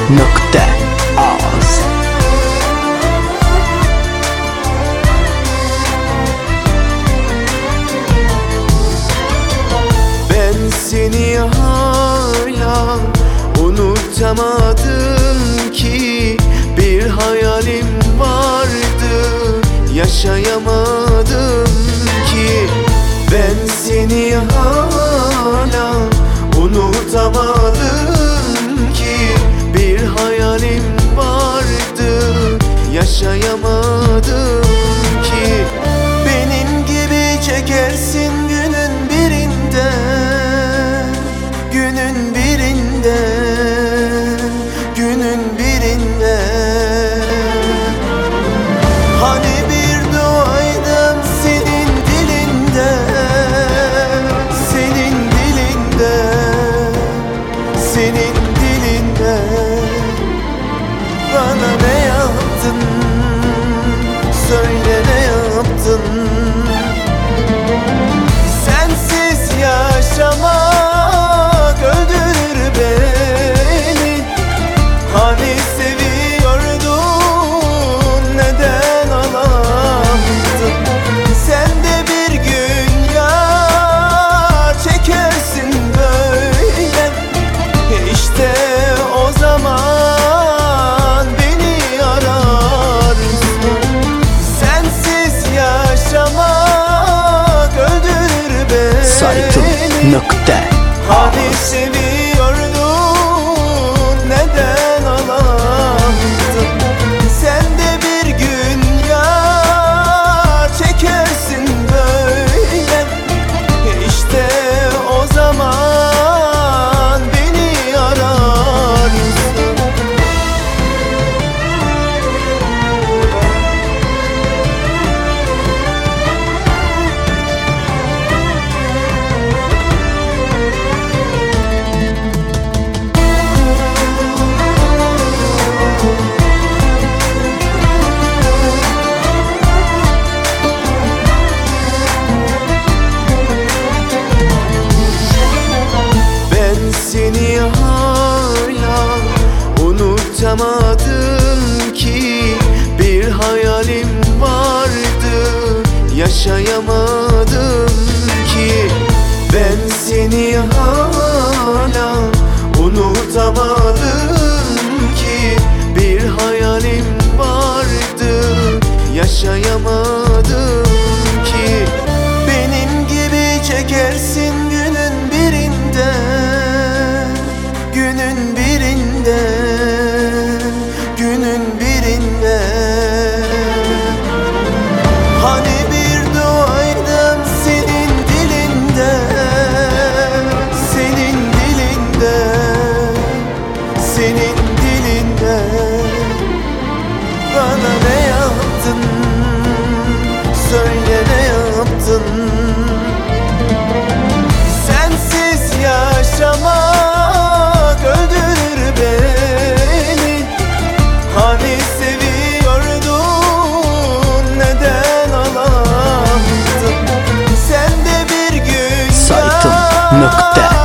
Saitun.az. Ben seni hala unutamadım ki, bir hayalim vardı, yaşayamadım ki. Ben seni hala unutamadım ki, bir hayalim vardı, yaşayamadım ki. Benim gibi çekersin günün birinde, günün birinde, günün birinde. Hani bir duaydım senin dilinde, senin dilinde, senin dilinde. Bana ne yaptın, söyle ne yaptın? Sensiz yaşamak öldürür beni. Hani seviyordun, neden alamadın? Sen de bir gün ya çekersin böyle, İşte o zaman beni ararsın. Sensiz yaşamak öldürür beni. Saitun.az. Hani seviyordun, neden alamadın? Sen de bir gün ya çekersin böyle, İşte o zaman beni ararsın. Ben seni hala unutamadım ki, bir hayalim vardı, yaşayamadım ki. Ben seni hala unutamadım ki, bir hayalim vardı, yaşayamadım ki. Benim gibi çekersin günün birinde, günün birinde, günün birinde. Hani bir duaydım senin dilinde, senin dilinde, senin dilinde. Bana ne yaptın, söyle ne yaptın? Sensiz yaşamak öldürür beni. Hani seviyordun, neden alamadın? Sen de bir gün ya Saitun.az.